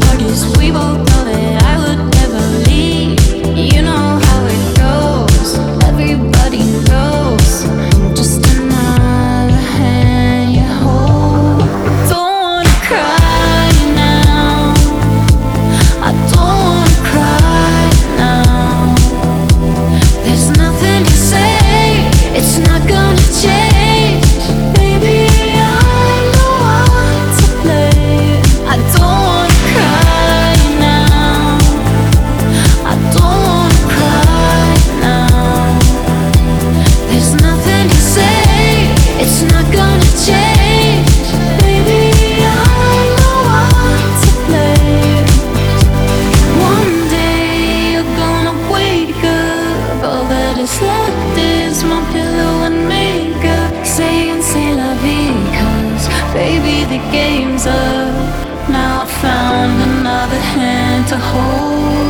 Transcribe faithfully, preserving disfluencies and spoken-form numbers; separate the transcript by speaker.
Speaker 1: hard as we both know that I would never leave. You know how it goes, everybody knows. I'm just another hand you hold. Don't wanna cry now, I don't wanna cry now. There's nothing to say, it's not gonna change. Baby, I'm the one to blame. I don't wanna cry now, I don't wanna cry now. There's nothing to say, it's not gonna change. Baby, I'm the one to blame. One day you're gonna wake up, all that is left is my pillow and makeup, saying c'est la vie, 'cause baby the game's up. Now I found another hand to hold.